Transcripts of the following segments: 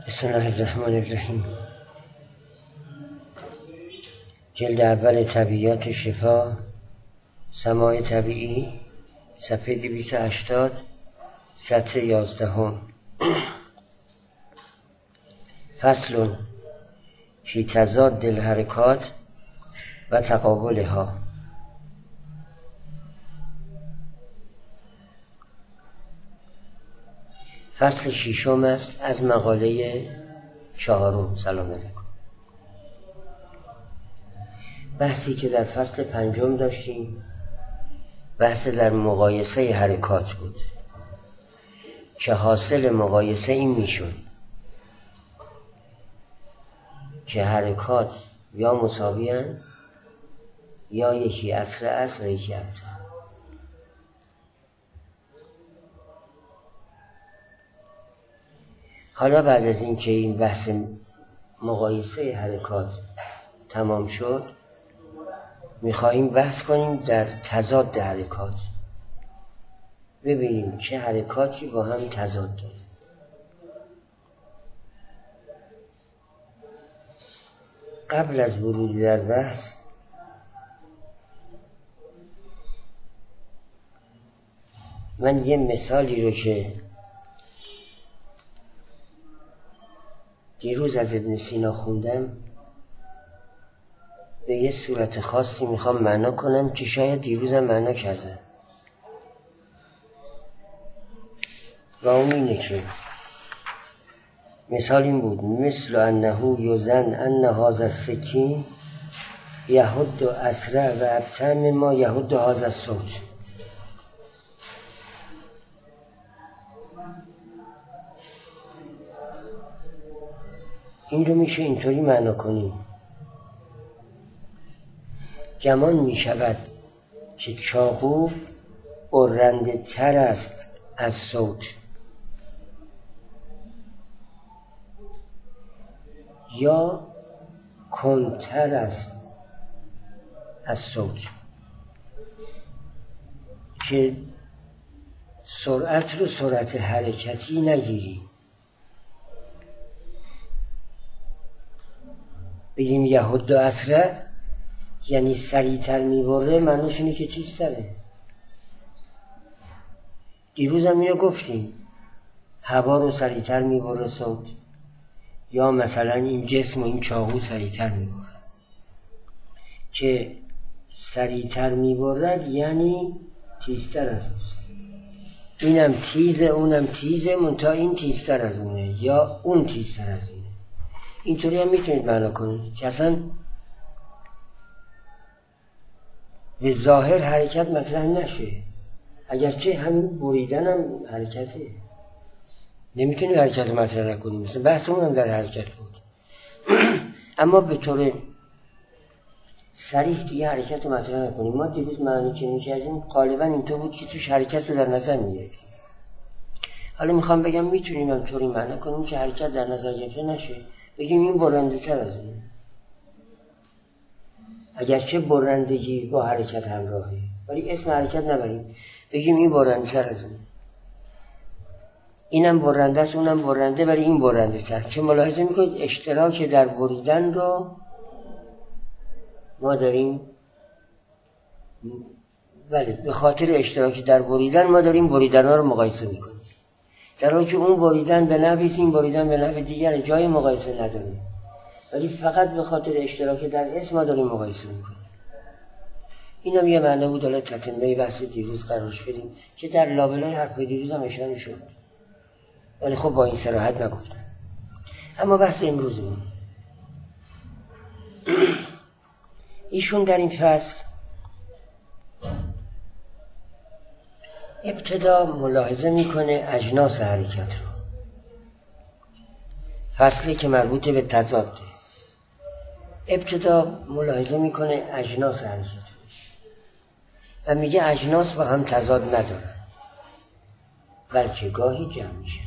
بسم الله الرحمن الرحیم. جلد اول طبیعیات شفا، سماع طبیعی، صفحه 280، سطر 11. فصل فی تضاد الحرکات و تقابلها. فصل 6 است از مقاله 4. سلام علیکم. بحثی که در فصل 5 داشتیم بحث در مقایسه حرکات بود که حاصل مقایسه این میشد که حرکات یا مساوی اند یا یکی اسرع است و یکی ابطأ. حالا بعد از این که این بحث مقایسه حرکات تمام شد، میخواهیم بحث کنیم در تضاد حرکات، ببینیم چه حرکاتی با هم تضاد داره. قبل از ورود در بحث من یه مثالی رو که دیروز از ابن سینا خوندم به یه صورت خاصی میخوام معنا کنم که شاید دیروزم معنا کردم، و اون اینه که مثال این بود: مثل انه یظن ان هذا السکین یهد اسرع و ابطأ مما یهد هذا الصوت. این رو میشه اینطوری معنا کنیم: گمان میشود که چاقو برنده تر است از صوت، یا کندتر است از صوت، که سرعت رو سرعت حرکتی نگیریم، بگیم یهد اسرع یعنی سریعتر میبره، معنیش اینه که چیز تره. دیروز هم اینو گفتیم، هوا رو سریعتر میبره صوت، یا مثلا این جسم و این چاقو سریعتر میبره. که سریعتر میبرد یعنی تیزتر از اوست. اینم تیزه اونم تیزه، منتها این تیزتر از اونه یا اون تیزتر از اینه. اینطوری هم میتونید معنا کنید که اصلا به ظاهر حرکت مطرح نشه، اگرچه همین بریدن هم حرکته، نمیتونیم حرکت مطرح نکنیم، مثلا بحثمون هم در حرکت بود. اما به طور صریح دیگه حرکت مطرح نکنیم. ما دیروز معنی که میکردیم غالبا اینطور بود که توش حرکت رو در نظر میگرفتیم. حالا میخوام بگم میتونیم اینطوری معنا کنیم که حرکت در نظر گرفته نشه، بگیم این برنده تر از اینه، اگرچه برندگی با حرکت همراهه، ولی اسم حرکت نبریم، بگیم این برنده تر از اینه. اینم برنده است اونم برنده، ولی این برنده تر. که ملاحظه میکنید اشتراک در بریدن رو ما داریم، بله، به خاطر اشتراکی در بریدن ما داریم بریدن ها رو مقایسه میکنیم، در حالی که اون بریدن به نحوی این بریدن به نحو دیگر جای مقایسه نداره، ولی فقط به خاطر اشتراک در اسم ما داریم مقایسه میکنیم. اینم یه معنی بود. حالا تتمه بحث دیروز قرارش بدیم که در لابلای حرف دیروز هم اشاره شد، ولی خب با این صراحت نگفتم. اما بحث امروزمون، ایشون در این فصل ابتدا ملاحظه میکنه اجناس حرکت رو، فصلی که مربوط به تضاده، ابتدا ملاحظه میکنه اجناس حرکت رو و میگه اجناس با هم تضاد ندارن، بلکه گاهی جمع میشن.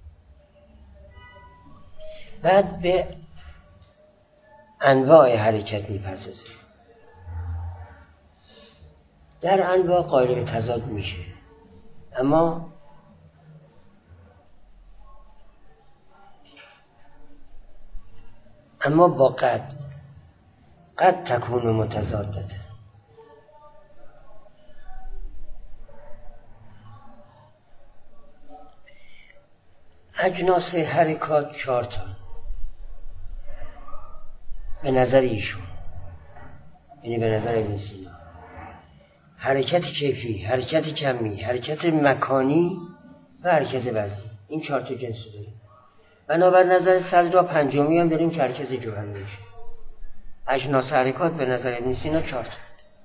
بعد به انواع حرکت میپردازه. در انواع قائل به تضاد میشه، اما اما با قد تکون متضادته. اجناس حرکات 4 تا به نظر ایشون، یعنی به نظر ابن سینا: حرکت کیفی، حرکت کمی، حرکت مکانی و حرکت وضعی. این 4 تا جنس داریم. بنابر نظر صدر پنجمی هم داریم که حرکت جوهری میشه. اجناس حرکات به نظر ابن سینا 4 تا.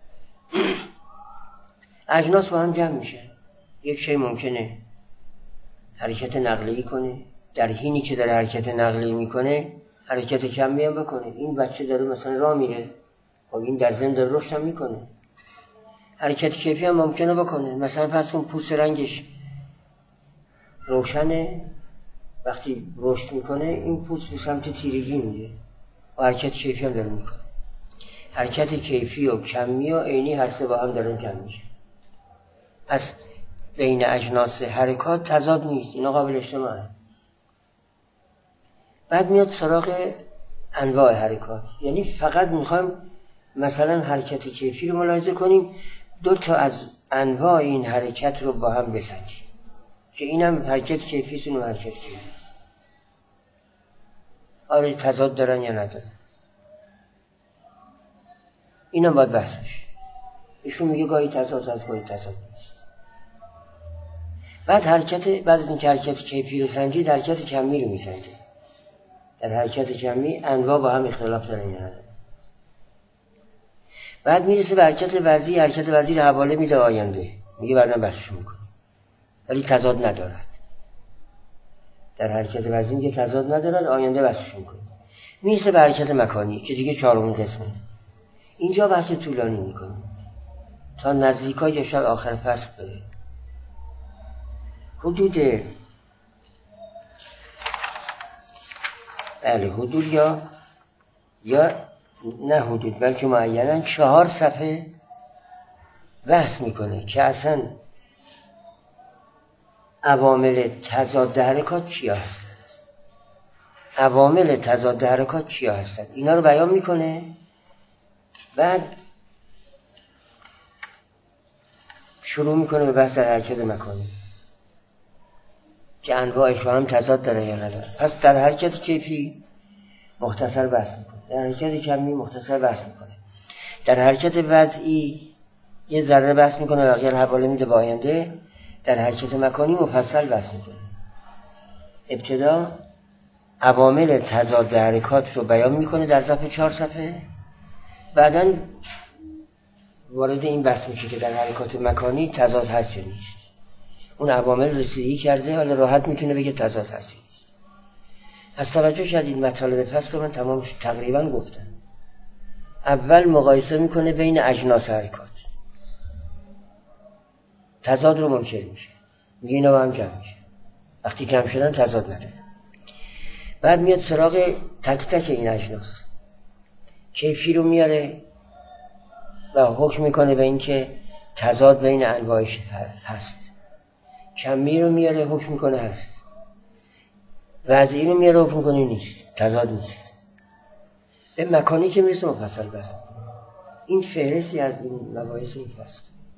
اجناس با هم جمع میشه. یک شی ممکنه حرکت نقلی کنه، در حینی که داره حرکت نقلی میکنه حرکت کمی هم بکنه. این بچه داره مثلا راه میره، خب این در ضمن داره رشد هم میکنه. حرکت کیفی هم ممکنه بکنه. مثلا فرض کن پوست رنگش روشنه، وقتی رشد میکنه این پوست به سمت تیرگی میره و حرکت کیفی هم داره میکنه. حرکت کیفی و کمی و عینی هر سه با هم دارن جمع میشه. پس بین اجناس حرکات تضاد نیست، اینا قابل اجتماعه. بعد میاد سراغ انواع حرکات، یعنی فقط میخوایم مثلا حرکت کیفی رو ملاحظه کنیم، 2 تا از انواع این حرکت رو با هم بسنجیم که اینم حرکت کیفی است، اونم حرکت کیفی است. آره تضاد دارن یا ندارن، اینم باید بحث بشه. ایشون میگه گاهی تضاد هست گاهی تضاد نیست. بعد از این که حرکت کیفی رو سنجید، حرکت کمی رو میسنجید. در حرکت کمی انواع با هم اختلاف دارن یا ندارن. بعد میرسه به حرکت وضعی. حرکت وضعی رو حواله میده آینده، میگه بعداً بحثشو میکنه، ولی تضاد ندارد. در حرکت وضعی میگه تضاد ندارد، آینده بحثشو میکنه. میرسه به حرکت مکانی که دیگه 4مین قسمه. اینجا بحث طولانی میکنه تا نزدیکای یا شاید آخر فصل بره. حدود یا نه حدود بلکه معینا 4 صفحه بحث میکنه که اصلا عوامل تضاد حرکات چیا هستند. عوامل تضاد حرکات چیا هستند اینا رو بیان میکنه. بعد شروع میکنه به بحث در حرکت مکانی که انواعش با هم تضاد داره یا نداره. پس در حرکت کیفی مختصر بحث میکنه، در حرکت کمی مختصر بحث میکنه، در حرکت وضعی یه ذره بحث میکنه و غیر حواله میده با آینده. در حرکت مکانی مفصل بحث میکنه. ابتدا عوامل تضاد حرکات رو بیان میکنه در ظرف 4 صفحه. بعداً وارد این بحث میشه که در حرکات مکانی تضاد هست یا نیست. اون عوامل رسیدگی کرده، حالا راحت میتونه بگه تضاد هست یا نیست. از توجه شدید مطالب فصل رو من تقریبا گفتم. اول مقایسه میکنه بین اجناس حرکات، تضاد رو منکر میشه، میگه اینا با هم جمع میشه، وقتی جمع شدن تضاد نداره. بعد میاد سراغ تک تک این اجناس، کیفی رو میاره و حکم میکنه به این که تضاد بین انواعش هست. کمی رو میاره حکم میکنه هست. وضعی رو میاره حکم میکنه نیست، تضاد نیست. به مکانی که میرسه مفصل بحث میکنه. این فهرستی از این مباحث این فصل.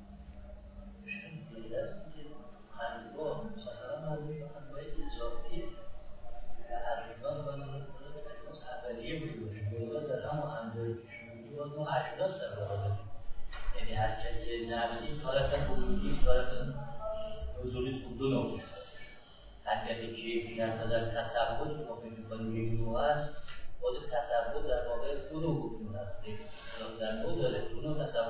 یعنی حرکت نقلی کارتا وجودی کارتا حضوری دو نوع شده. حرکت کیفی از نظر تصور که ما فکر می‌کنیم یک نوع است، خود تصور در واقع دو نوع وجود است. در نوع داره دو نوع تصور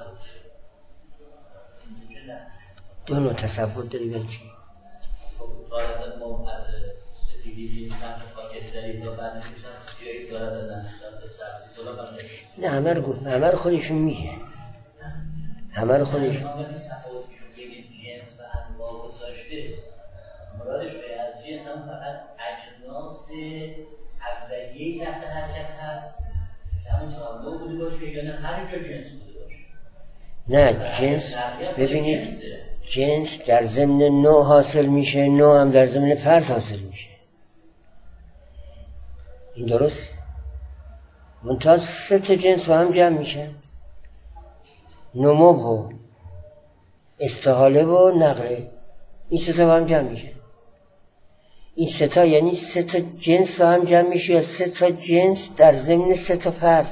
داره. دو نوع تصور داری یعنی چی؟ خب کارتا ما از سفیدی سمت خاکستری تا بعد میشن سیاهی داره دادن سمت نه همه رو گفت، همه رو خودشون میگه، همه رو خودشون تفاوتشون بین جنس و انواع گذاشته. مرادش به از جنس هم فقط اجناس اولیه‌ای تحت حرکت هست که همون 4 نوع بوده باشه یا نه هر جا جنس بوده باشه. نه جنس، ببینید جنس در ضمن نوع حاصل میشه، نوع هم در ضمن فرد حاصل میشه. این درست؟ منتها 3 تا جنس با هم جمع میشن، نمو و استحاله و نقله. این 3 تا با هم جمع میشن. این 3 تا یعنی 3 تا جنس با هم جمع میشه یا 3 تا جنس در ضمن 3 تا فرد.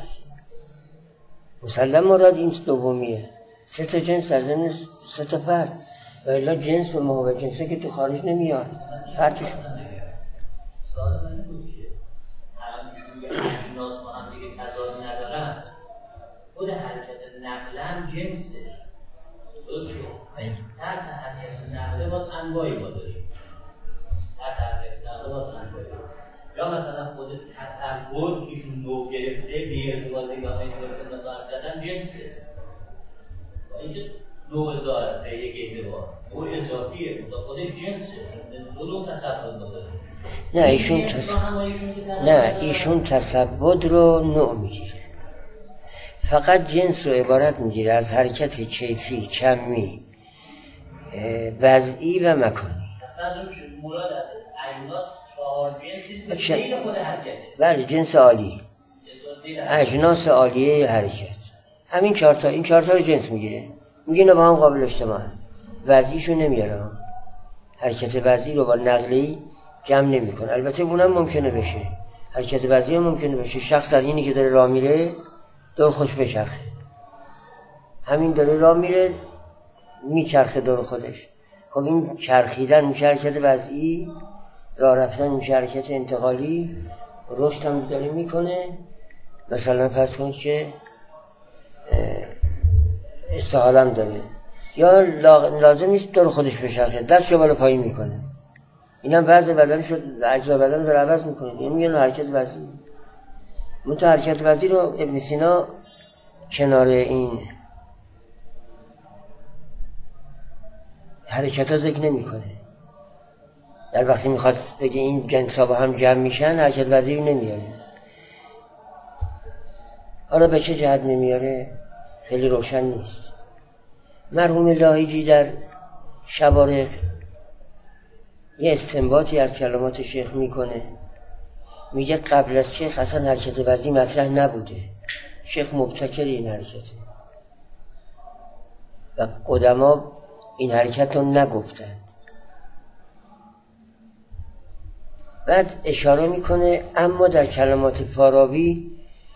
مسلم مراد این دومیه، 3 تا جنس در ضمن 3 تا فرد، و الا جنس به مقابل جنسه که تو خارج نمیاد. فرقش سوال من بود که الان چون میگه اجناس با هم دیگه تضاد ندارن، خود حرکت نقل هم جنسه، درسته؟ تحت حرکت نقله باید انواعی ما داریم، تحت حرکت نقله باید انواعی، یا مثلا خود تصور ایشون نوع گرفته به اعتبار نگاه خدمت عرض کردن جنسه، با اینکه نوع ظاهر به یک اعتبار نوع اضافیه، تا خودش جنسه، چون دو نوع تصور داریم. نه ایشون تصبد رو نوع میگیره، فقط جنس رو عبارت میگیره از حرکت کیفی، کمی، وضعی و مکانی. مراد از اجناس 4 جنسی است که خود حرکته. بله جنس عالی، اجناس عالیه حرکت، همین 4 تا، این 4 تا رو جنس میگیره، میگه اینا با هم قابل اجتماع، وضعیشو نمیاره، حرکت وضعی رو با نقلی جمع نمیکنه. البته اونم ممکنه بشه، حرکت وضعی هم ممکنه بشه، شخص در اینی که داره راه میره دور خوش بچرخه، همین داره راه میره میچرخه دور خودش، خب این چرخیدن میشه حرکت وضعی، راه رفتن میشه حرکت انتقالی، رشد هم داره میکنه. مثلا فرض کنید که استحالم داره، یا لازم نیست دور خودش بچرخه، دستشو بالا پایین میکنه، اینم بعض بدنش رو، اجزای بدن رو عوض میکنه، یعنی میگن حرکت وضعی. منتها حرکت وضعی رو ابن سینا کنار این حرکت ها ذکر نمی کنه. در وقتی میخواد بگه این جنس ها با هم جمع میشن، حرکت وضعی رو نمیاره. حالا به چه جهت نمیاره خیلی روشن نیست. مرحوم لاهیجی در شبارق یه استنباطی از کلمات شیخ میکنه، میگه قبل از شیخ اصلا حرکت وضعی مطرح نبوده، شیخ مبتکر این حرکته و قدما این حرکت رو نگفتند. بعد اشاره میکنه اما در کلمات فارابی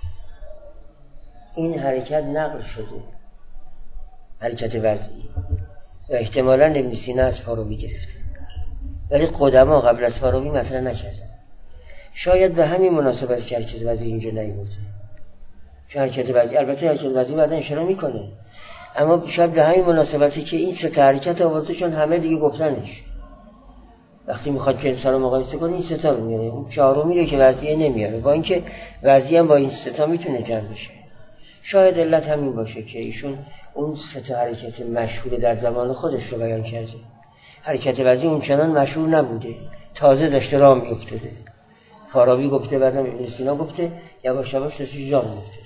این حرکت نقل شده، حرکت وضعی، و احتمالاً ابن سینا از فارابی گرفته، ولی قدما قبل از فارابی مطرح نکردن. شاید به همین مناسبت که حرکت وضعی اینجا نیورده، چون حرکت وضعی، البته حرکت وضعی بعدا اشاره میکنه، اما شاید به همین مناسبتی که این 3 تا حرکت آورده، چون همه دیگه گفتنش. وقتی میخواد جنسا رو مقایسه کنه این 3 تا رو میاره، اون 4می رو که وضعی نمیاره، با اینکه وضعی هم با این 3 تا میتونه جمع بشه. شاید علت همین باشه که ایشون اون 3 تا حرکت مشهور در زمان خودش رو بیان کرده. حرکت وضعی اون چنان مشهور نبوده، تازه داشته راه میافتاده. فارابی گفته، بعدم ابن سینا گفته، یواش یواش داشته جا میافتاده.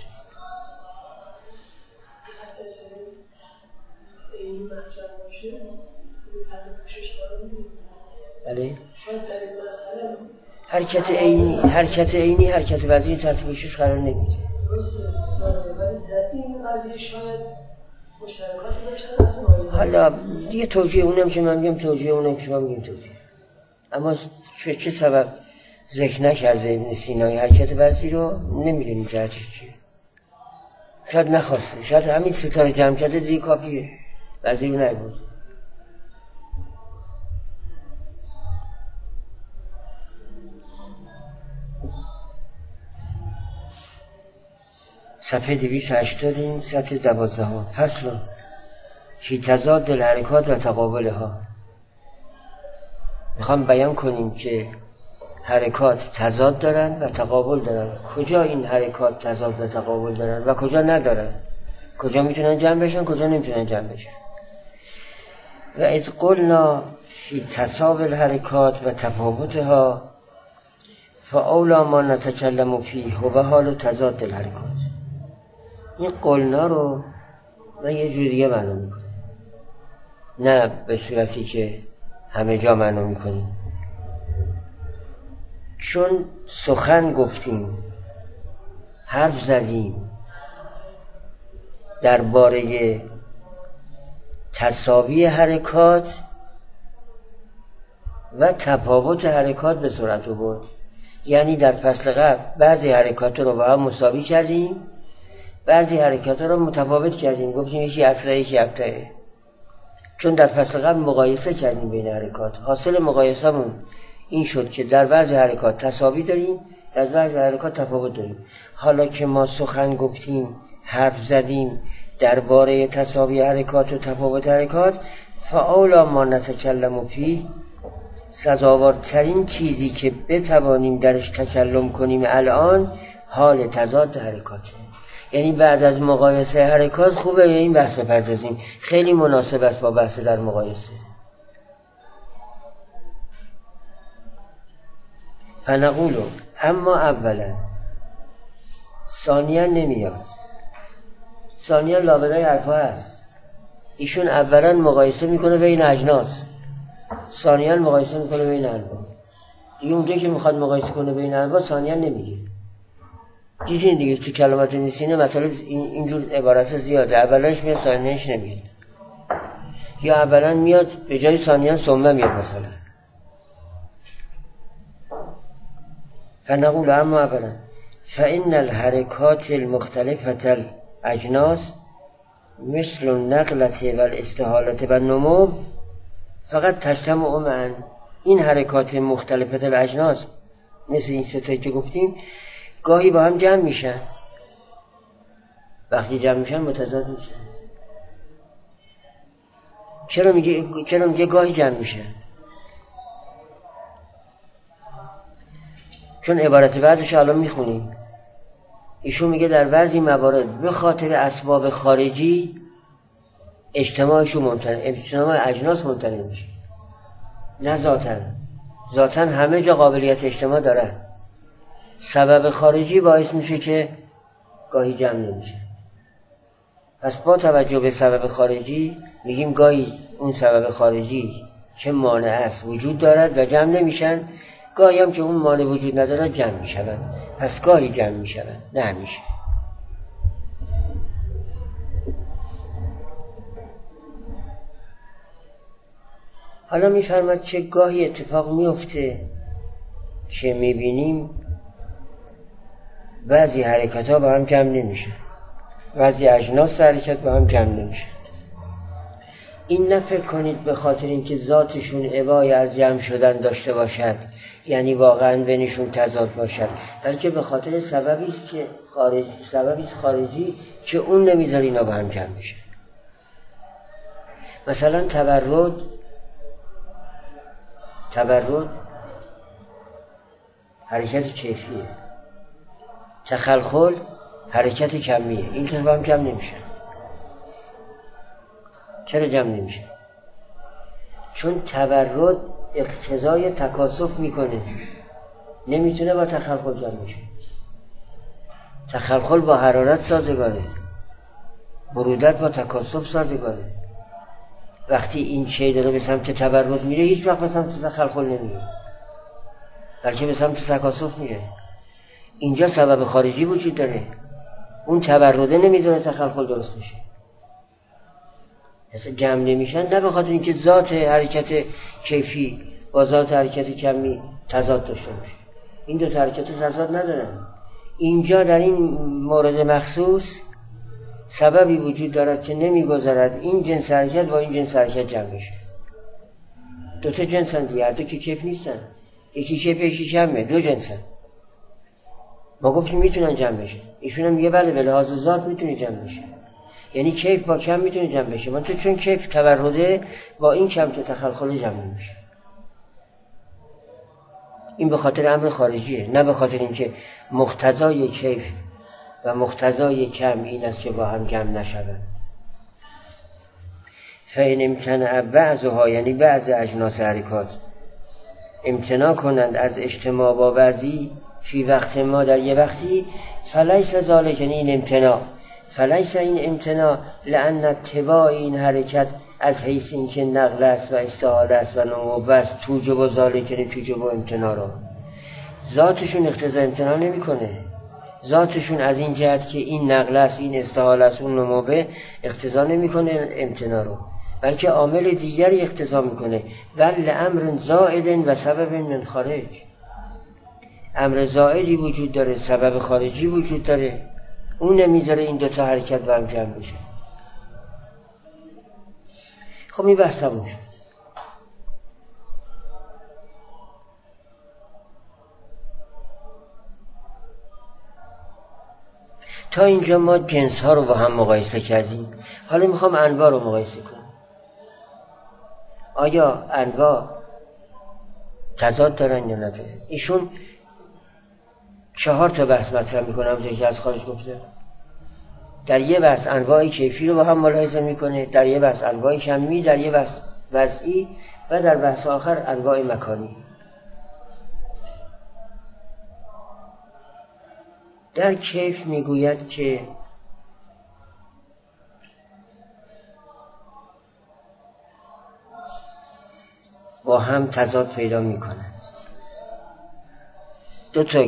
بله حرکت عینی، حرکت وضعی تحت پوشش قرار نمیده. حالا دیگه توجیه اونم که من میگم توجیه، اونم که من میگم توجیه، اما چه سبب ذکر نکرده ابن سینا حرکت وضعی رو نمیدونیم جهتش چیه. شاید نخواسته، شاید همین 3 تا رو جمع کرده دیگه کافیه، وضعی رو نبود. صفحه 280 سطر 12 فصل فی تضاد الحرکات و تقابلها. میخوام بیان کنیم که حرکات تضاد دارن و تقابل دارن. کجا این حرکات تضاد و تقابل دارن و کجا ندارن؟ کجا میتونن جمع بشن، کجا نمیتونن جمع بشن؟ و از قلنا فی تساوی الحرکات و تفاوتها فاولا ما نتکلم فیه و حال تضاد الحرکات. این قلنا رو من یه جور دیگه معنی میکنم، نه به صورتی که همه جا معنی میکنیم. چون سخن گفتیم حرف زدیم درباره تساوی حرکات و تفاوت حرکات به سرعت و بعد. یعنی در فصل قبل بعضی حرکات رو با هم مساوی کردیم، بعضی حرکات رو متفاوت کردیم، گفتیم یکی اسرع یکی ابطأه، چون در فصل قبل مقایسه کردیم بین حرکات. حاصل مقایسه‌مون این شد که در بعضی حرکات تساوی داریم، در بعضی حرکات تفاوت داریم. حالا که ما سخن گفتیم، حرف زدیم درباره تساوی حرکات و تفاوت حرکات، فاولا ما نتکلم فیه، سزاوارترین چیزی که بتوانیم درش تکلم کنیم الان حال تضاد حرکاته. یعنی بعد از مقایسه حرکات خوبه به این بحث بپردازیم، خیلی مناسب است با بحث در مقایسه. فنقول اما اولا، ثانیا نمیاد، ثانیا لابدای حرفا هست. ایشون اولا مقایسه میکنه بین اجناس، ثانیا مقایسه میکنه بین انواع. دیگه اونجایی که میخواد مقایسه کنه بین انواع ثانیا نمیگه. دیدین دیگه تو کلمات نویسینه مطالب اینجور عبارت زیاده، اولش میاد ثانیاش نمیاد، یا اولا میاد به جای ثانیا ثم میاد مثلا. فنقول اما اولا فإن الحركات المختلفة الاجناس مثل النقلة والاستحالة والنمو فقط تجتمع معا. این حرکات مختلفة الاجناس مثل این ستایی که گفتیم گاهی با هم جمع میشن، وقتی جمع میشن متضاد نیستن. چرا میگه گاهی جمع میشن؟ چون عبارت بعدش الان میخونیم. ایشون میگه در بعضی موارد به خاطر اسباب خارجی اجتماع اجناس ممتنع میشه، نه ذاتاً همه جا قابلیت اجتماع دارن، سبب خارجی باعث میشه که گاهی جمع نمیشه. پس با توجه به سبب خارجی میگیم گاهی اون سبب خارجی که مانع است وجود دارد و جمع نمیشن، گاهی هم که اون مانع وجود ندارد جمع میشن. پس گاهی جمع میشن، نه همیشه. حالا میفرماد که گاهی اتفاق میفته که میبینیم بعضی حرکت ها با هم جمع نمیشن، بعضی اجناس حرکت با هم جمع نمیشن. این نفکر کنید به خاطر اینکه ذاتشون عبای از جمع شدن داشته باشد، یعنی واقعا بینشون تضاد باشد، بلکه به خاطر سببی است خارجی که اون نمیذاره اینا با هم جمع بشن. مثلا تبرد حرکت کیفیه، تخلخل حرکت کمیه، این که با هم جمع نمیشن. چرا جمع نمیشه؟ چون تبرد اقتضای تکاثف میکنه، نمیتونه با تخلخل جمع بشه. تخلخل با حرارت سازگاره، برودت با تکاثف سازگاره. وقتی این شی داره به سمت تبرد میره هیچ وقت به سمت تخلخل نمیره، بلکه به سمت تکاثف میره. اینجا سبب خارجی وجود داره، اون تبرده نمیذاره تخلخل درست بشه، اصلا جمع نمیشن. نه به خاطر اینکه ذات حرکت کیفی با ذات حرکت کمی تضاد داشته باشه، این دو حرکت تضاد ندارن. اینجا در این مورد مخصوص سببی وجود دارد که نمیگذارد این جنس حرکت با این جنس حرکت جمع بشه. دو تا جنسن دیگه، هر دو که کیف نیستن، یکی کیف یکی کمه، دو جنسن. ما گفتیم میتونن جمع بشه، ایشون هم میگه بله به لحاظ ذات میتونه جمع بشه، یعنی کیف با کم میتونه جمع بشه. من تو چون کیف تبرده با این کم تو تخلخل جمع نمیشه. این به خاطر امر خارجیه، نه به خاطر اینکه مقتضای کیف و مقتضای کم این است که با هم جمع نشوند. فإن امتنع بعضها، یعنی بعض اجناس حرکات امتناع کنند از اجتماع با بعضی فی وقت ما در یه وقتی، فلیس ذالک، یعنی این امتناع، فلیس این امتناع لأن اتباع این حرکت از حیث این که نقل است و استحاله است و نمو است توجب و ذالک، یعنی توجب و امتناع را ذاتشون اقتضا امتناع نمی کنه. ذاتشون از این جهت که این نقل است، این استحاله است، اون نموبه اقتضا نمیکنه امتناع رو، بلکه عامل دیگری اقتضا میکنه. بل امر زائد و سبب من خارج، امر زائدی وجود داره، سبب خارجی وجود داره، اون نمیذاره این دوتا حرکت با هم جمع بشه. خب این بحث تموم شد. تا اینجا ما جنس ها رو با هم مقایسه کردیم. حالا میخوام انواع رو مقایسه کنم. آیا انواع تضاد دارن یا ندارن؟ ایشون 4 تا بحث مطرح میکنم که از خارج گفتم. در یه بحث انواع کیفی رو با هم ملاحظه میکنه، در یه بحث انواع کمی، در یه بحث وضعی و در بحث آخر انواع مکانی. در کیف میگوید که با هم تضاد پیدا میکنند. 2 تا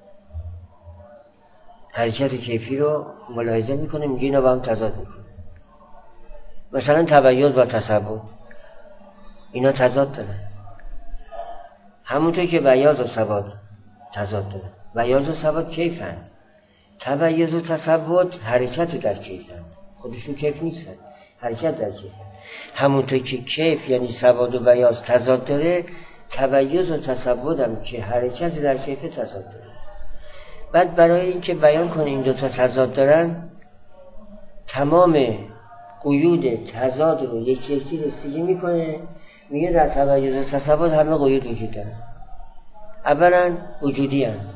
حرکت کیفی رو ملاحظه میکنه، میگه اینا با هم تضاد میکنه. مثلا تبعیض با تثبت، اینا تضاد دارن. همونطور که بیاض و ثبات تضاد دارن. بیاض و ثبات کیفن، تبعیض و تثبت حرکت در کیفن، خودشون کیف نیستن، حرکت در کیفن. همونطور که کیف یعنی ثبات و بیاض تضاد داره، تبعیض و تثبت هم که حرکت در کیف تضاد داره. بعد برای اینکه بیان کنه این دوتا تضاد دارن، تمام قیود تضاد رو یکی رسیدگی میکنه، میگه در تبعیض و تثبت همه قیود وجود دارن. اولا وجودی هست،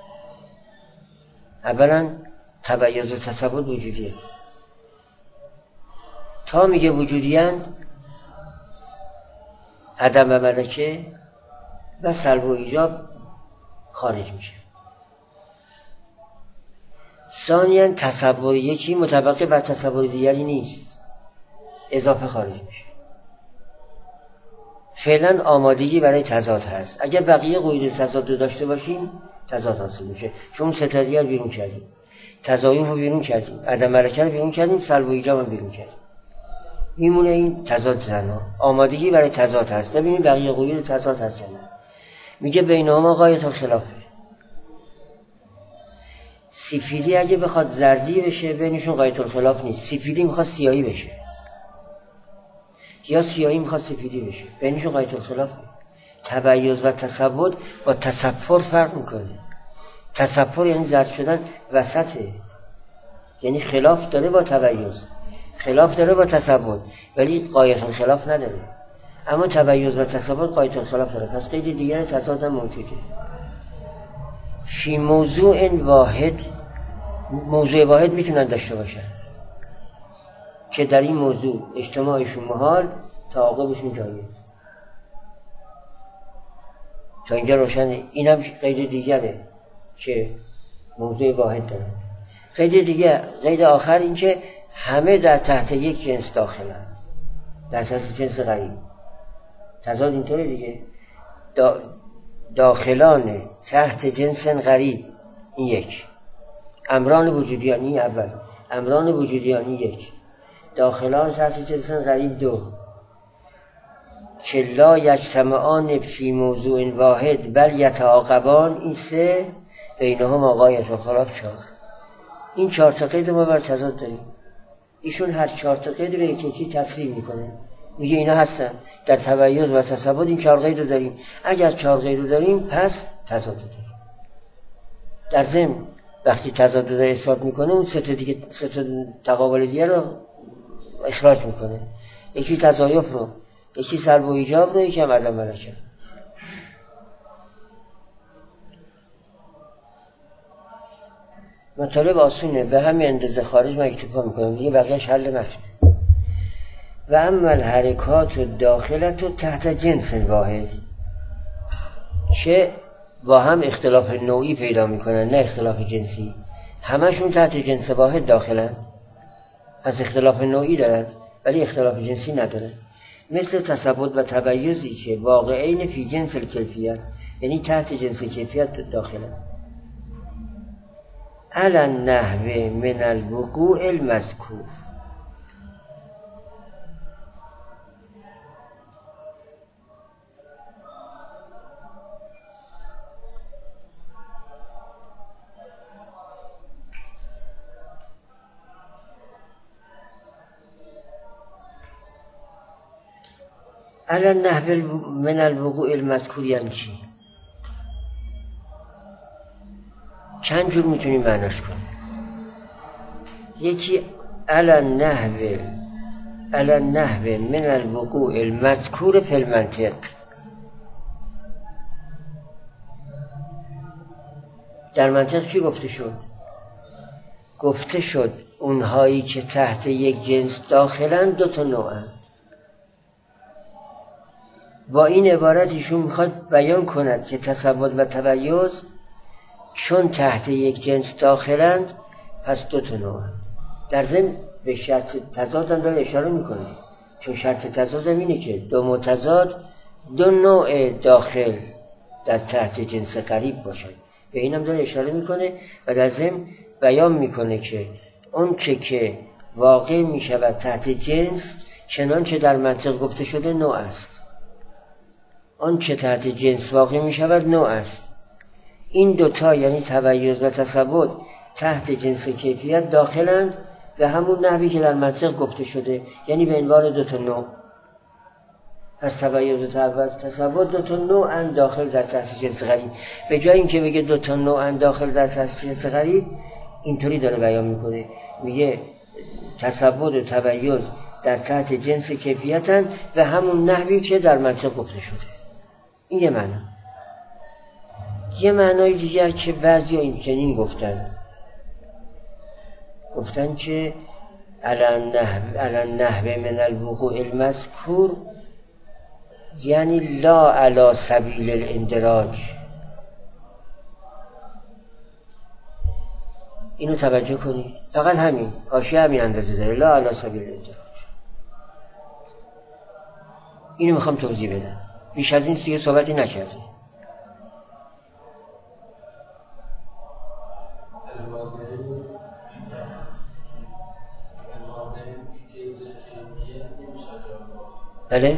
اولا تبعیض و تثبت وجودی هست. تا میگه وجودی هست، عدم و ملکه و سلب و ایجاب خارج میشه. ثانیاً تصور یکی مطابق بر تصور دیگری نیست، اضافه خارج میشه. فعلا آمادگی برای تضاد هست. اگر بقیه قید تضاد داشته باشیم تضاد حاصل میشه. چون ستادیه رو بیرون کردیم، تضایف رو بیرون کردیم، عدم ملکه رو بیرون کردیم، سلب و ایجاب رو بیرون کردیم، میمونه این تضاد زنا. آمادگی برای تضاد هست. ببینید بقیه قید تضاد هست یا نه. میگه بینهما غایت الخلافه. سفیدی اگه بخواد زردی بشه بینشون غایت الخلاف نیست. سفیدی میخواد سیاهی بشه یا سیاهی میخواد سفیدی بشه، بینشون غایت الخلاف نیست. تبعیض و تثبت با تصفر فرق میکنه. تصفر یعنی زرد شدن وسطه، یعنی خلاف داره با تبعیض، خلاف داره با تثبت، ولی غایت الخلاف نداره. اما تبعیض و تثبت غایت الخلاف داره. پس قید دیگر تضاد موجوده. فی موضوع واحد، موضوع واحد میتونن داشته باشن که در این موضوع اجتماعشون محال، تعاقبشون جایز. تا اینجا روشنه. این هم قید دیگره که موضوع واحد داره. قید دیگه، قید آخر این که همه در تحت یک جنس داخلن، در تحت جنس غریب. تضاد اینطوره دیگه، داخلان تحت جنس غریب این یک، امران وجودیانی اول، امران وجودیانی یک، داخلان تحت جنس غریب دو، که لا یجتمعان فی موضوع واحد بل یتعاقبان این سه، بینهما غایت الخلاف 4. این 4 تا قید ما بر تضاد داریم. ایشون هر 4 تا قید رو یکی تصریح میکنه، میگه اینا هستن. در تبعیض و تثبت این 4 قید رو داریم. اگر 4 قید رو داریم پس تضاد داریم. در ضمن وقتی تضاد رو اثبات میکنه اون سه تا تقابل دیگه رو اخراج میکنه. یکی تضایف رو، یکی سلب و ایجاب رو، یکی هم عدم ملکه. مطالب آسونه، به همین اندازه خارج من اکتفا میکنم دیگه، بقیهش حل متنه. و اما الحرکات و داخلت و تحت جنس واحد، که با هم اختلاف نوعی پیدا میکنن نه اختلاف جنسی، همشون تحت جنس واحد داخلن، پس اختلاف نوعی دارن ولی اختلاف جنسی ندارن. مثل تثبت و تبعیضی که واقعین فی جنس الکیفیت، یعنی تحت جنس کیفیت داخلن. علی النحو من الوقوع المذکور. علی النحو من الوقوع المذکور یعنی چی؟ چند جور میتونیم معناش کنیم. یکی علی النحو من الوقوع المذکور فی المنطق، در منطق چی گفته شد؟ گفته شد اونهایی که تحت یک جنس داخلند دو تا نوعند. با این عبارت ایشون میخواد بیان کند که تثبت و تبیض چون تحت یک جنس داخلند پس دو تا نوعند. در ضمن به شرط تضاد هم داره اشاره میکنه، چون شرط تضاد هم اینه که دو متضاد دو نوع داخل در تحت جنس قریب باشن. به این هم داره اشاره میکنه و در ضمن بیان میکنه که اون که واقع میشود تحت جنس چنانچه در منطق گفته شده نوع است، آن که تحت جنس واقع می شود نوع است. این دوتا یعنی تبیض و تثبت تحت جنس کیفیت داخلند به همون نحوی که در منطق گفته شده، یعنی به عنوان دوتا نوع. پس تبیض و تثبت دوتا نوع داخل در تحت جنس غریب. به جای اینکه بگه دوتا نوع داخل در تحت جنس غریب، اینطوری داره بیان میکنه، میگه تثبت و تبیض در تحت جنس کیفیتن به همون نحوی که در منطق گفته شده. این یه معنا. یه معنای دیگر که بعضی ها این چنین گفتن که علی النحو من الوقوع المذکور یعنی لا علی سبیل الاندراج. اینو توجه کنید، فقط همین حاشیه همین اندازه داره، لا علی سبیل الاندراج. اینو میخوام توضیح بدم، بیش از این دیگه صحبتی نکردیم. بله؟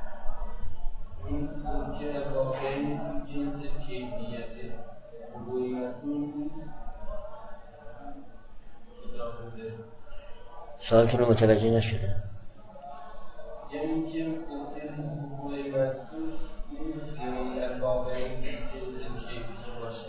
سوالتون رو متوجه نشدم. یعنی که حقوق مذکور این الواقع جنس کیفیه باشه،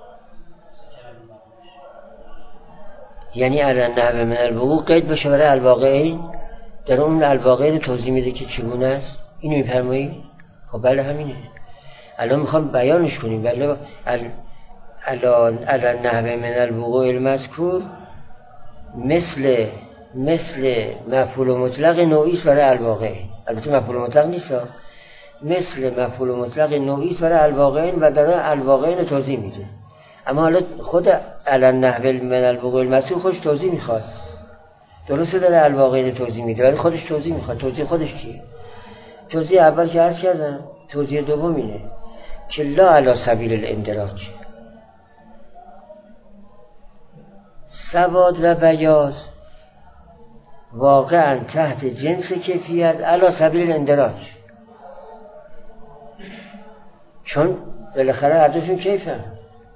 یعنی علی النحو من الوقوع قید بشه برای الواقعین. در اون الواقع رو توضیح میده که چگونه است. اینو میفرمایید؟ خب بله همینه. الان میخوام بیانش کنیم. بله علی النحو من الوقوع المذکور مثل مفعول مطلق نوعی است برای الواقع. البته مفعول مطلق نیست، مثل مفعول مطلق نوعی است برای الواقعین و در الواقعین رو توضیح میده. اما حالا خود علی النحو من الوقوع المذکور خودش توضیح میخواد. درسته داره الواقعین توضیح میده ولی خودش توضیح میخواد. توضیح خودش چیه؟ توضیح اول که عرض کردم، توضیح دوم اینه که لا علی سبیل الاندراج. سواد و بیاض واقعا تحت جنس کیفیت علی سبیل الاندراج، چون بالاخره هر دوشون کیفن.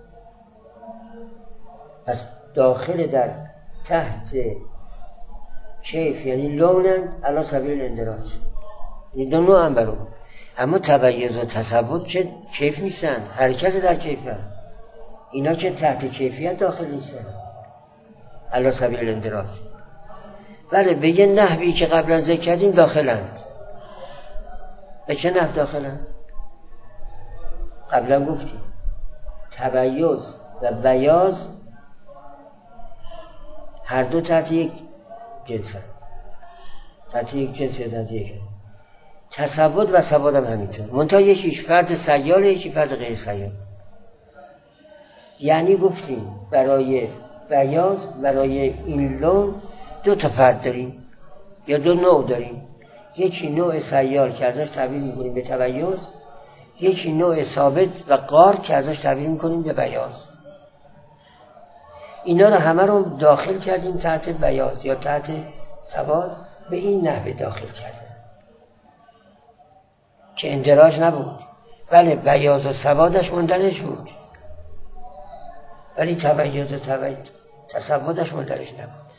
پس داخل در تحت کیف یعنی لونن علی سبیل الاندراج، این دو نوع هم برو. اما تبیض و تثبت که کیف نیستن، حرکت در کیفن. اینا که تحت کیفیت داخل نیستن علی سبیل الاندراج. بله به یه نحوی که قبلا ذکر کردیم داخلند. به چه نحو داخلند؟ قبلا گفتیم تبیض و بیاض هر دو تحت یک جنسن، تحت یک جنس یا تحت یک. تثبت و ثبات هم همینطور، منتها یکیش فرد سیال یکی فرد غیر سیال. یعنی گفتیم برای بیاض، برای این لون دو تا فرد داریم یا دو نوع داریم. یکی نوع سیال که ازش تعبیر میکنیم به تبیض، یکی نوع ثابت و قار که ازش تعبیر میکنیم به بیاض. اینا رو همه رو داخل کردیم تحت بیاض یا تحت سواد، به این نحوه داخل کردیم که اندراج نبود. بله بیاض و سوادش مندرج بود، ولی تمیز و تسودش مندرج نبود.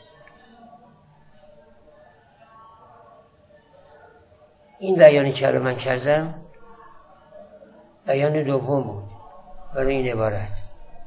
این بیانی که من کردم بیان دوم بود برای این عبارت.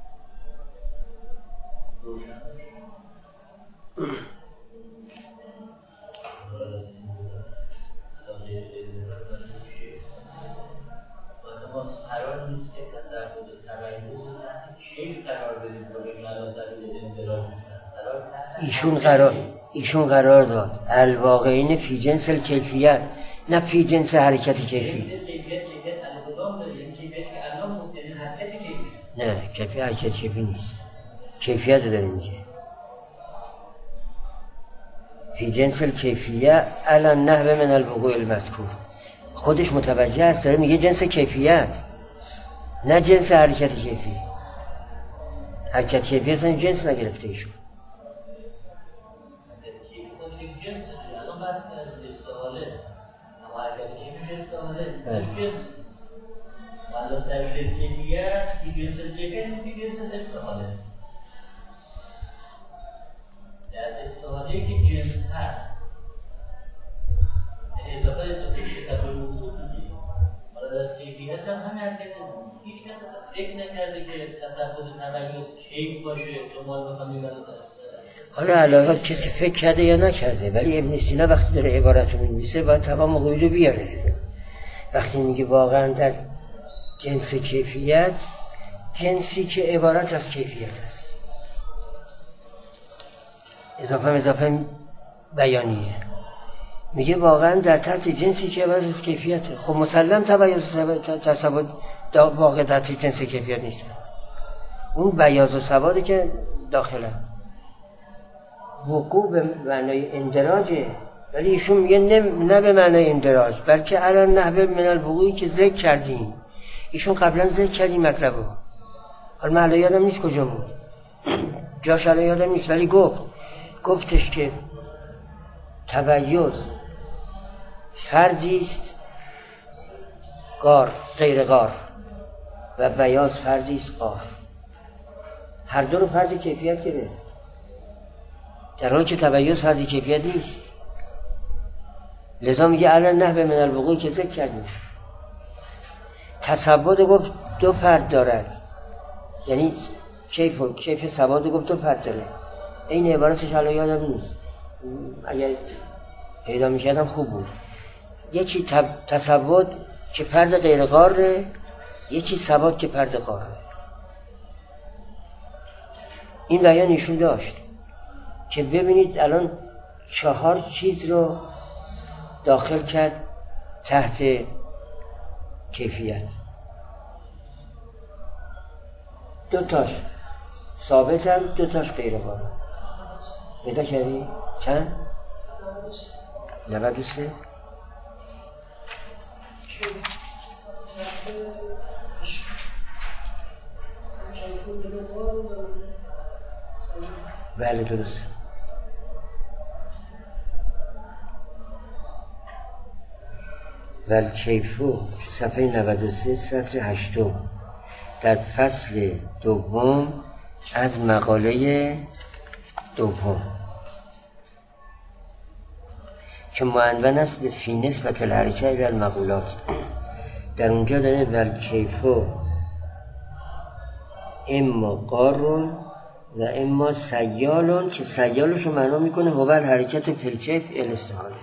قرار نیست که تصرف و تبیین رو تحت کیف قرار بدیم که بگیم الان دلیل اندراج نیستن. ایشون قرار داد الواقعین فی جنس الکیفیت، نه فی جنس حرکت کیفی. نه کیفی حرکت کیفی نیست، کیفیت رو داره میگه. فی جنس الکیفیت علی نحو من الوقوع المذکور، خودش متوجه است، داره میگه جنس کیفیت نه جنس حرکت کیفی. حرکت کیفی اصلا جنس نگرفته ایشون. الان بعد استحاله اما حرکت کیفی استحاله جنس والا سبیل کیفیت فی جنس الکیفیت فی جنس استحاله. در استحاله که جنس هست اضافه شرکت و موصول دیگه، حالا از کیفیت هم همه حرکت هیچ کس اصلا فکر نکرده که تصرف تبیین کیف باشه دنبال بخوام میبرد. حالا علاوه کسی فکر کرده یا نکرده، ولی ابن سینا وقتی داره عبارت رو می‌نویسه باید تمام قیود رو بیاره. وقتی میگه واقعا در جنس کیفیت، جنسی که عبارت از کیفیت است، اضافه بیانیه، میگه واقعا در تحت جنسی که عبارت از کیفیته. خب مسلم تبیاض تسود واقع در تحت جنس کیفیت نیست، اون بیاض و سواده که داخله وقوع به معنای اندراجه، ولی ایشون میگه نه به معنای اندراج، بلکه علی نحو من الوقوعی که ذکر کردیم. ایشون قبلا ذکر کردیم مطلبو، حالا من یادم نیست کجا بود، جاش الان یادم نیست، ولی گفتش که تبیض فردی است غار غیر غار و بیاض فردی است غار. هر دو رو فرد کیفیت کرده، در حالی که تبیض فرد کیفیت نیست. لذا میگه علی نحو من الوقوع که ذکر کردیم. تسود گفت دو فرد دارد، یعنی کیف سواد گفت دو فرد داره. این عبارتش الان یادم نیست، اگر پیدا میکردم خوب بود. یکی تسود که فرد غیر غاره، یکی سواد که فرد غاره. این بیان ایشون داشت که ببینید الان 4 چیز رو داخل کرد تحت کیفیت. 2 تاش ثابت هم، 2 تاش غیر غار. پیدا کردی؟ چند؟ 93. بله درست. والکیفو صفحه 93 سطر 8 در فصل دوم از مقاله دوم که معنون است به فی نسبت الحرکه الی المقولات. در اونجا داره والکیفو اما قارون و اما سیالون، که سیالش رو معنا میکنه هو الحرکت فی الکیف الاستحاله.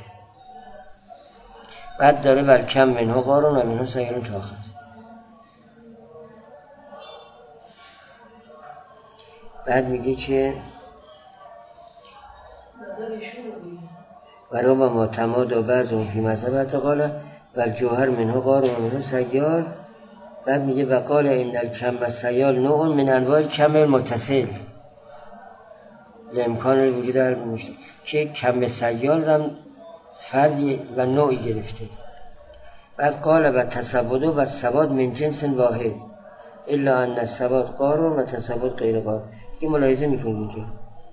بعد داره والکم منه قارون و منه سیالون تا آخر. بعد میگه که برای ما تماد و بعض اون فی مذهب اعتقاله و جوهر منه قارون و منه سیال. بعد میگه وقال ان الکم سیال نوع من انواع الکم المتصل لامکان الوجود در مشت، که کم سیال هم فردی و نوعی گرفته. بعد قال و تسود و سواد من جنس واحد الا ان الثبات قار و تصبت غیر قار. این ملاحظه میکنید اینجا.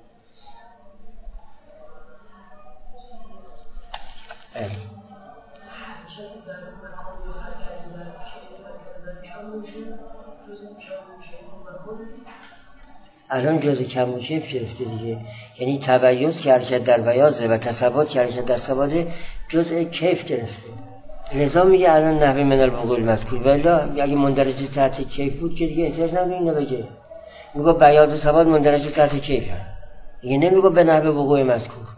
الان جز کم و کیف گرفته دیگه، یعنی تبیض که حرکت در بیاضه و تثبات که حرکت در ثباته جزء کیف گرفته. لذا میگه الان نحوه من الوقوع المذکور، ولی اگه مندرج تحت کیف بود که دیگه احتیاج نداره اینو بگه. میگه بیاض و ثبات مندرج تحت کیف هم، دیگه نمیگه به نحوه وقوع مذکور.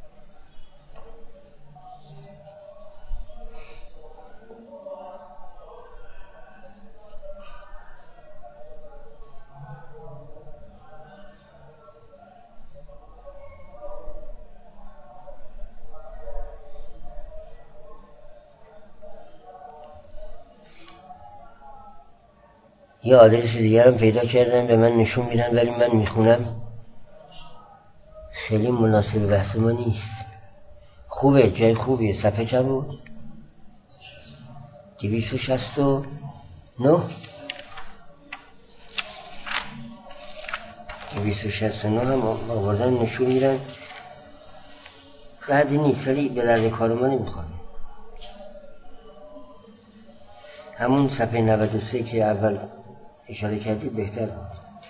یه آدرس دیگر هم پیدا کردن به من نشون میدن، ولی من میخونم خیلی مناسب بحث ما نیست. خوبه، جای خوبیه. صفحه چند بود؟ 269. 269 هم آوردن نشون میدن. بعدی نیست ولی به درد کار ما نمیخوره. همون صفحه 93 که اول اشاره کردید بهتر بود.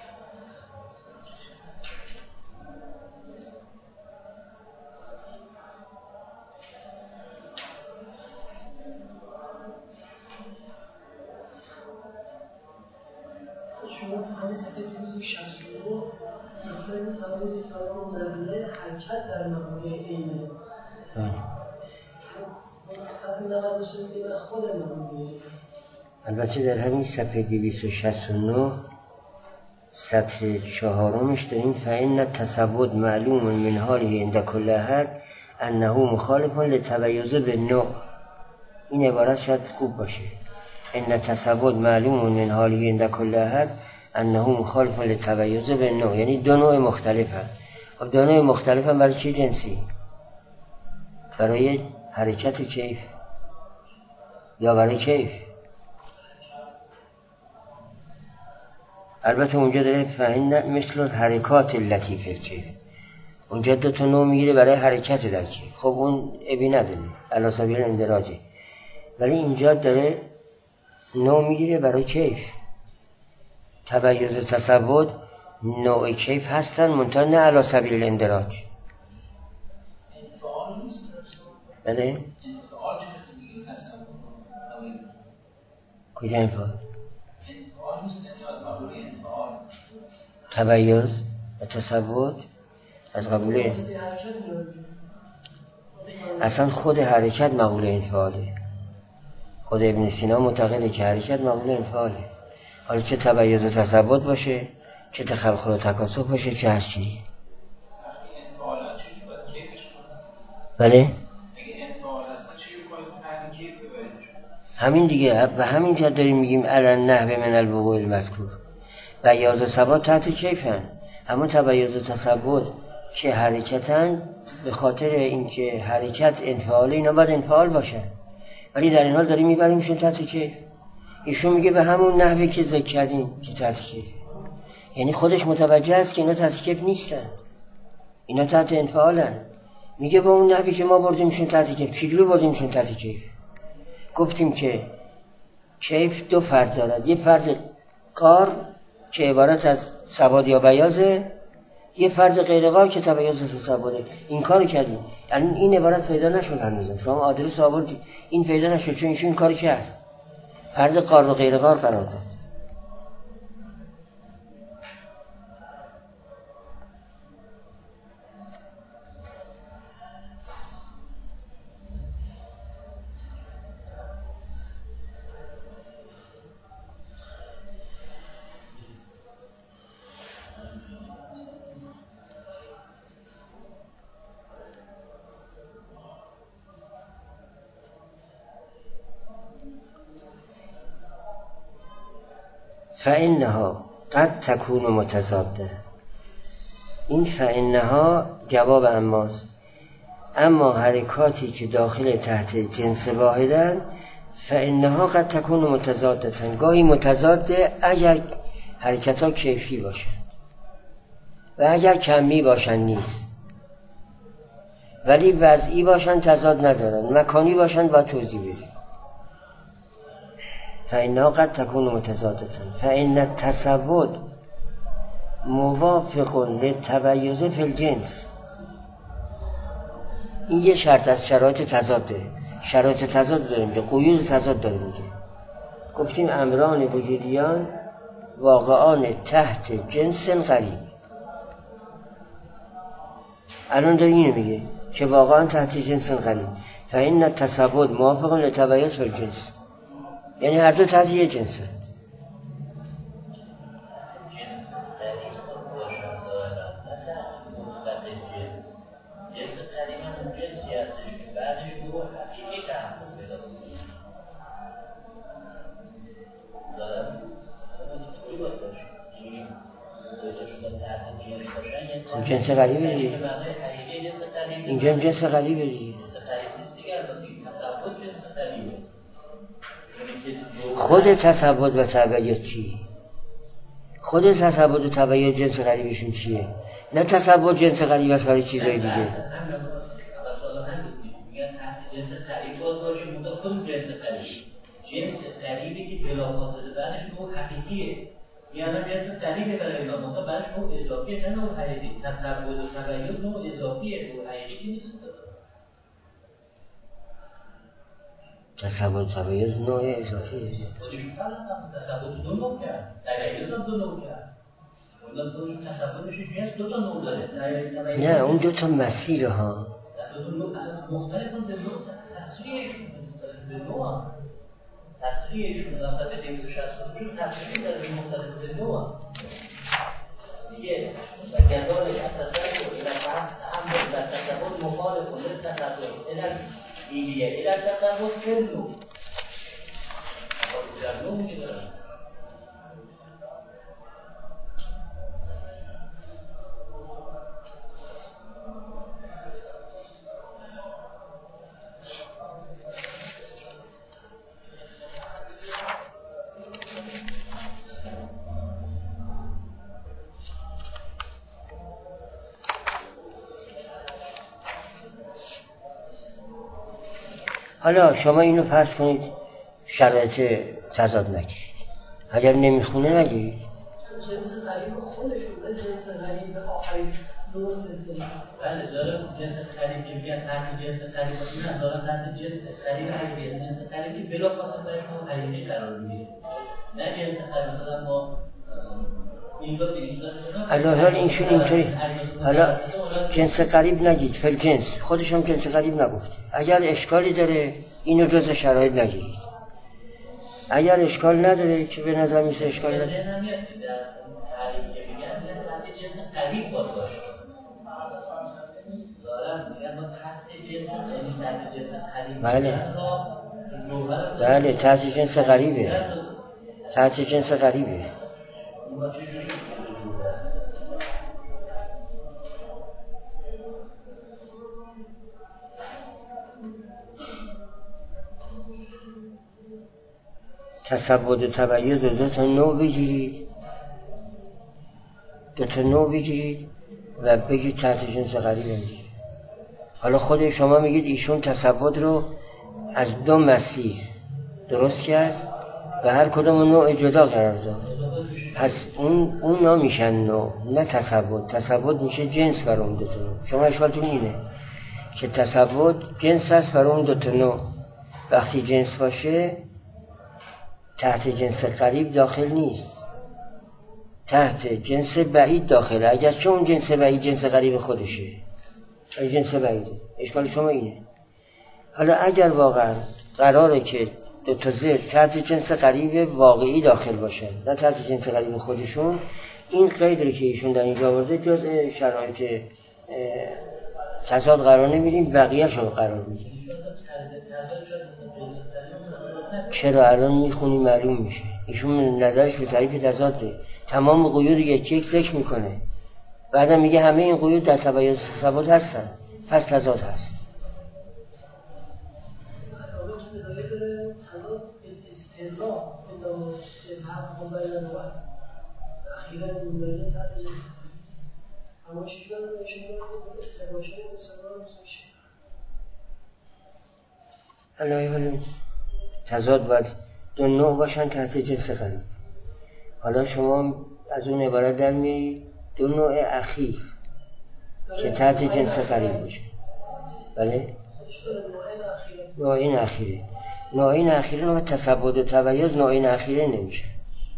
شما همه صفحه 269 می‌فرمایید تمام کلام مبنی حرکت در مقام عینه. صفحه 93 میگه خود مقام. البته در همین صفحه 269 سطر 4 داریم فإن التثبت معلوم من حاله عند كل احد انه مخالف للتبیض بالنوع. این عبارت شاید خوب باشه. ان التثبت معلوم من حاله عند كل احد انه مخالف للتبیض بالنوع، یعنی دو نوع مختلفن. خب دو نوع مختلفن برای چه جنسی؟ برای حرکت کیف یا برای کیف؟ البته اونجا داره فإن مثل الحرکات التي فی الکیف، اونجا دو تا نوع میگیره برای حرکت در کیف. خب اون ابی نداره، علی سبیل الاندراجه. ولی اینجا داره نوع میگیره برای کیف. تبیض و تثبت نوع کیف هستن، منتها نه علی سبیل الاندراج. بله؟ کجا انفعال؟ تبیض و تثبت از قبول اصلا خود حرکت مقبول انفعاله. خود ابن سینا معتقده که حرکت مقبول انفعاله. حالا چه تبیض و تثبت باشه، چه تخلخل و تکاسف باشه، چه هر چیزی. بله؟ همین دیگه، و همین جا داریم میگیم الان نحوه من الوقوع المذکور. بیاض و ثبات تحت کیفن، اما تبیض و تثبت که حرکتن به خاطر اینکه حرکت انفعاله، اینا باید انفعال باشن، ولی در این حال داریم میبریمشون تحت کیف. ایشون میگه به همون نحوه که ذکر کردیم که تحت کیف، یعنی خودش متوجه است که اینا تحت کیف نیستن، اینا تحت انفعالن. میگه به اون نحوی که ما بردیمشون تحت کیف. چجوری بردیمشون تحت کیف؟ گفتیم که کیف دو فرد دارد، یه فرد قار که عبارت از ثبات یا بیاضه، یه فرد غیر قار که تبیض و تثبته. این کارو کردیم. الان این عبارت پیدا نشد هنوز. شما آدرس آوردید این پیدا نشد، چون ایشون این کارو کرد، فرد قار و غیر قار قرار داد. فإنها قد تكون متضاده. این فإنها جواب اماست. اما حرکاتی که داخل تحت جنس واحدن فانها قد تكون متضادة، گاهی متضاده اگر حرکت ها کیفی باشند و اگر کمی باشند نیست، ولی وضعی باشند تضاد ندارند، مکانی باشند با توضیح بدیم. فانها قد تكون متضادة فان التسود موافق للتبیض فی الجنس. این یه شرط از شرایط تضاده. شرایط تضاد داریم، به قیود تضاد داریم میگه. گفتیم امران وجودیان واقعان تحت جنس غریب. الان داره اینو میگه که واقعا تحت جنس غریب. فإن التسود موافق للتبیض فی الجنس، یعنی هر دو تحت یه جنس هست. جنس غریبه دیگه. اینجا جنس غریبه دیگه. خود تسود و تبیض چی؟ خود تسود و تبیض جنس غریبشون چیه؟ نه تسود جنس غریب است ولی چیزای دیگه. جنس غریب باز باشه مونده خود جنس غریب. جنس غریبی که بلافاصله بعدش نوع حقیقیه. یعنی جنس غریبه برای اینا مونده بعدش نوع اضافیه، نه نوع حقیقی. تسود و تبیض نوع اضافیه، نوع حقیقی نیست. تسود و تبیض نوع اضافیه. خودشون تسود دو نوع کرد، تبیض هم دو نوع کرد. اونا دوشون تسود میشه جنس دو تا نوع داره. نه اون دو تا مسیر ها. دو تا نوع اصلا مختلفن به نوع تصریحشون به نوع. تصریحشون در سطح 260 چون تصریح در مختلف به نوع. دیگه و کذالک التصرف الى تعامل در تصرف مخالف للتصرف الى ایلیه الى تصرف کلو. در نوع میگه حالا شما اینو فرض کنید شرایط تضاد نگیرید، اگر نمیخونه نگیرید. جنس غریب خودشون به جنس غریب آخرین نوع سلسله. بله داره جنس غریب که میگن تحت جنس غریب نه دارن تحت جنس غریب حقیقی، جنس غریبی بلافاصله برش نوع حقیقی قرار میگیره. نه جنس غریب مثلا ما حالا اینشون اینطوری. حالا جنس غریب نگید، فل جنس خودش هم جنس غریب نگفته. اگر اشکالی داره اینو جز شرایط نگیرید، اگر اشکال نداره که به نظر میسه اشکال نداره. در تعریف که میگن تحت جنس غریب باید باشه. دارن میگن ما تحت جنس غریب. بله تحت جنس غریبه. تحت جنس غریبه. ما چجوری تسود و تبیض دو تا نوع بگیرید، دو تا نوع بگیرید و بگید تحت جنس غریب هم دیگه. حالا خود شما میگید ایشون تسود رو از دو مسیر درست کرد و هر کدوم نوع جدا قرار داد. پس اون نمیشن نوع، نه تسود. تسود میشه جنس برای اون دو تا نوع. شما اشکالتون اینه که تسود جنس هست برای اون دو تا نوع. وقتی جنس باشه تحت جنس قریب داخل نیست، تحت جنس بعید داخله. اگر چون اون جنس بعید جنس قریب خودشه، این جنس بعیده. اشکال شما اینه. حالا اگر واقعا قراره که دو تا ضد تحت جنس قریب واقعی داخل باشه نه تحت جنس قریب خودشون، این قیدی که ایشون در اینجا آورده جز شرایط تضاد قرار نمیدیم، بقیه‌شو قرار میدیم. چرا الان میخونی معلوم میشه. ایشون نظرش به تعریف تضاده، تمام قیود یک ذکر میکنه، بعدم میگه همه این قیود در تبیض تسود هستن، پس تضاد هست. استقرار انه يتحقق بين النوعين اخيرا المولد تحت الجنس اما شكرا لشما استقرار شيء استقرار مسوش حالا تضاد باید دو نوع باشن تحت جنس قریب. حالا شما از اون عبارت در میاری دو نوع اخیر که تحت جنس قریب باشه. بله؟ نوعین اخیره. نوعین اخیره رو تثبت و تبیض نوعین اخیره نمیشه.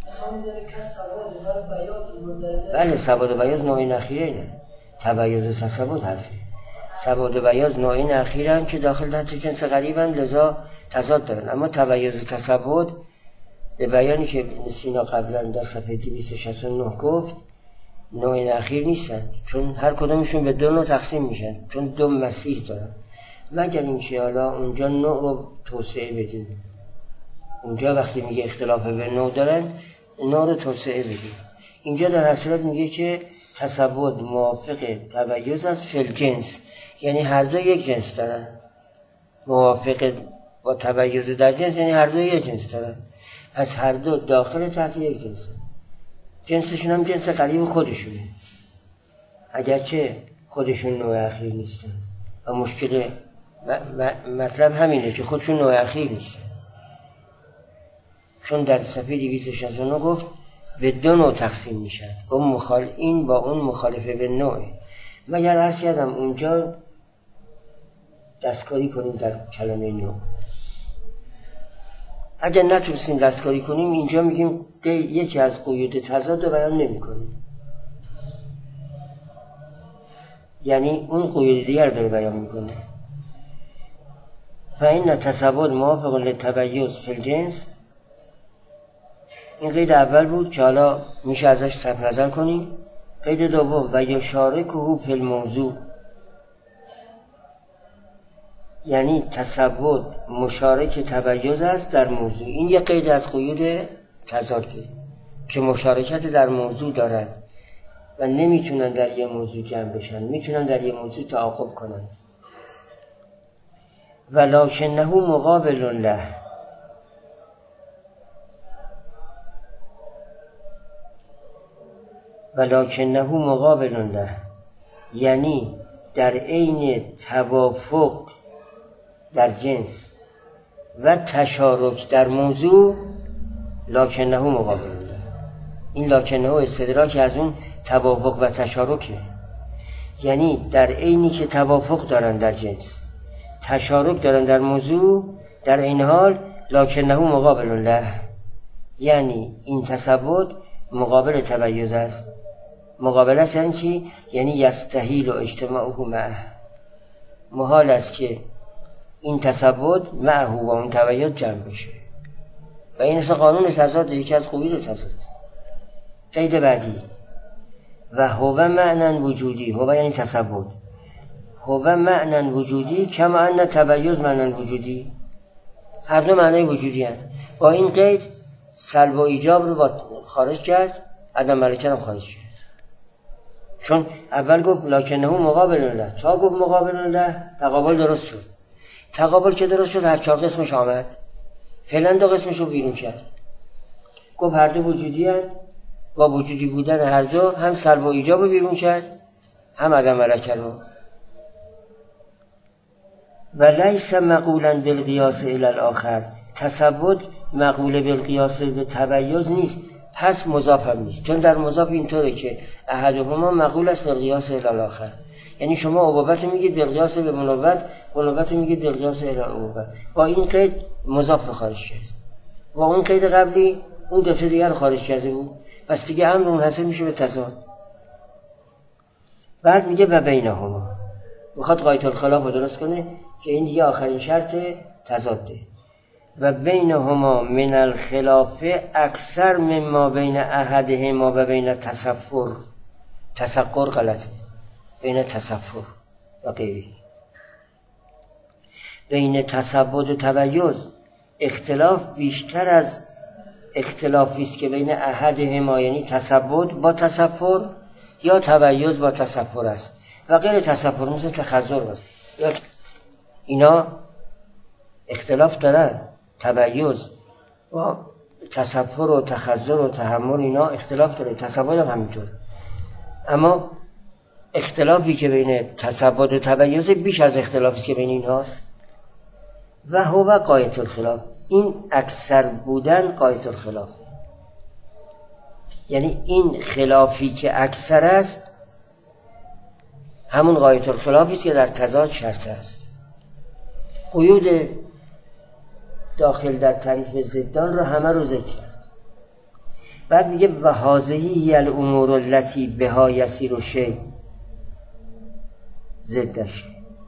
بله ثبات و بیاض نوعین اخیره نه. تبیض و تثبت حرفه. ثبات و بیاض نوعین اخیره هم که داخل تحت جنس قریب هم لذا تضاد دارن. اما تبیض و تثبت به بیانی که سینا قبلا در صفحه 269 گفت نوعین اخیر نیستن، چون هر کدومشون به دو نوع تقسیم میشن، چون دو مسیر دارن. مگر اینکه حالا اونجا نوع رو توسعه بدیم. اونجا وقتی میگه اختلاف به نوع دارن نوع رو توسعه بدیم. اینجا در هر صورت میگه که تثبت موافق تبیض است فی الجنس، یعنی هر دو یک جنس دارن. موافق با تبیض در جنس یعنی هر دو یک جنس دارن، از هر دو داخل تحت یک جنس. جنسشون هم جنس قریب خودشونه، اگرچه خودشون نوع اخیر نیستن. و مشکل مطلب همینه که خودشون نوع اخیر نیستن، چون در صفحه 269 گفت به دو نوع تقسیم میشن. گفت این با اون مخالفه به نوعه. مگر عرض کردم اونجا دستکاری کنیم در کلمه نوع. اگر نتونستیم دستکاری کنیم اینجا میگیم که یکی از قیود تضاد رو بیان نمی کنیم، یعنی اون قیود دیگر داره بیان میکنه. و این تثبت موافق للتبیض فی الجنس، این قید اول بود که حالا میشه ازش صرف نظر کنیم. قید دوم و یشارکه فی الموضوع، یعنی تثبت مشارک تبیض است در موضوع. این یک قید از قیود تضاده که مشارکت در موضوع دارن و نمیتونن در یه موضوع جمع بشن، میتونن در یه موضوع تعاقب کنن. ولکنه مقابل له، ولکنه مقابل له یعنی در عین توافق در جنس و تشارک در موضوع لکنه مقابل له. این لکنه استدراک از اون توافق و تشارکه، یعنی در عینی که توافق دارن در جنس، تشارک دارن در موضوع، در این حال لکنه مقابل له، یعنی این تثبت مقابل تبیض است. مقابل است یعنی چی؟ یعنی یستحیل و اجتماعه معه، محال است که این تثبت معه و اون تبیض جمع بشه. و این اصلا قانون تضاد، یکی از قیود تضاد. قید بعدی و هو معنی وجودی، هو یعنی تثبت، هو معنی وجودی کما ان تبیض معنی وجودی، هر دو معنی وجودی هست. با این قید سلب و ایجاب رو خارج کرد، عدم ملکه هم خارج کرد. چون اول گفت لکنه مقابل له، تا گفت مقابل له تقابل درست شد. تقابل که درست شد هر چهار قسمش آمد، فعلا دو قسمش رو بیرون کرد. گفت هر دو وجودی هست، با وجودی بودن هر دو هم سلب و ایجاب رو بیرون کرد، هم عدم ملکه رو. و لیس مقولا بالقیاس الی الاخر، تثبت مقوله بالقیاس به تبیض نیست، پس مضاف هم نیست. چون در مضاف اینطوره که احدهما مقول است بالقیاس الی الاخر، یعنی شما عبوبت میگید بالقیاس به منوبت، منوبت میگید بالقیاس الی عبوبت. با این قید مضاف رو خارج کرد، با اون قید قبلی اون دو تا دیگر رو خارج کرده بود، پس دیگه امر منحصر میشه به تضاد. بعد میگه و بینهما، میخواد قایت الخلاف رو درست کنه که این دیگه آخرین شرط تضاده. و بینهما من الخلاف اکثر مما بین احدهما و بین تصفر، تصقر غلطه، بین تصفر و غیره. بین تثبت و تبیض اختلاف بیشتر از اختلافی است که بین احدهما یعنی تثبت با تصفر یا تبیض با تصفر است و غیر تصفر مثل تخزر است. اینا اختلاف دارن. تبیض و تصفر و تخزر و تحمل اینا اختلاف داره، تصبد هم همینطور. اما اختلافی که بین تصبد و تبیض بیش از اختلافی که بین اینهاست. و هو غایت الخلاف، این اکثر بودن غایت الخلاف، یعنی این خلافی که اکثر است همون غایت الخلافی است که در تضاد شرط است. قیود داخل در تعریف ضدان رو همه رو ذکر کرد. بعد میگه و هذه الامور التي بها یسیر شیء ضدش.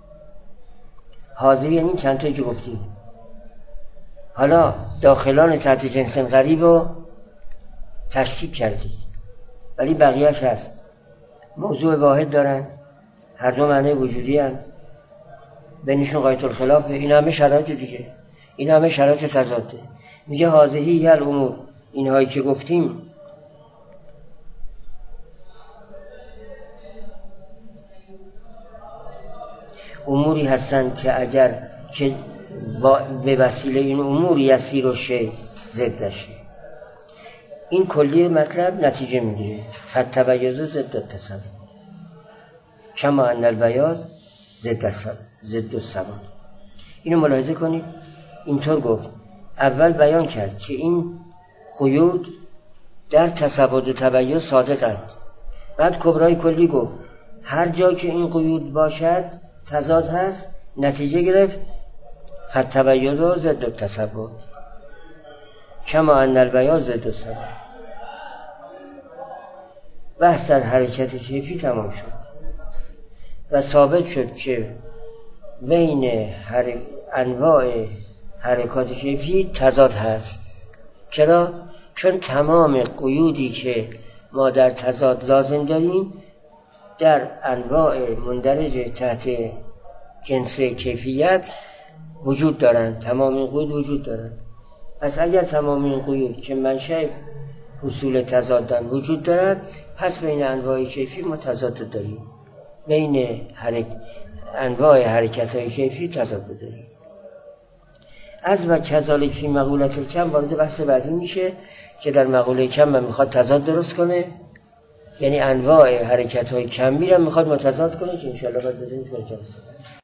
هذه یعنی چند تایی که گفتیم. حالا داخلان تحت جنس غریب رو تشکیک کردید، ولی بقیهش هست. موضوع واحد دارن، هر دو معنی وجودی هست، بینشون غایت الخلافه. این همه شرایط دیگه، این همه شرایط تضاده. میگه هذه الامور، اینهایی که گفتیم اموری هستند که اگر که به وسیله این امور یسیر و شی ضدشه. این کلی مطلب نتیجه میگیره. فالتبیض ضد التصبد کما ان البیاض ضد السواد. اینو ملاحظه کنید. اینطور گفت، اول بیان کرد که این قیود در تصبد و تبیض صادقند. بعد کبرای کلی گفت هر جا که این قیود باشد تضاد هست. نتیجه گرفت فالتبیض ضد التصبد کما ان البیاض ضد السواد. بحث در حرکت کیفی تمام شد و ثابت شد که بین انواع حرکات کیفی تضاد هست. چرا؟ چون تمام قیودی که ما در تضاد لازم داریم در انواع مندرج تحت جنس کیفیت وجود دارند. تمام این قیود وجود دارند. پس اگر تمام این قیود که منشأ حصول تضادن وجود دارد، پس بین انواع کیفی ما تضاد داریم. بین انواع حرکت های کیفی تضاد داریم. از و کذالک فی مقولة الکم وارد بحث بعدی میشه که در مقوله کم من میخواد تضاد درست کنه، یعنی انواع حرکت های کمی را میخواد متضاد کنه، که انشاءالله باید بزنید که جلسه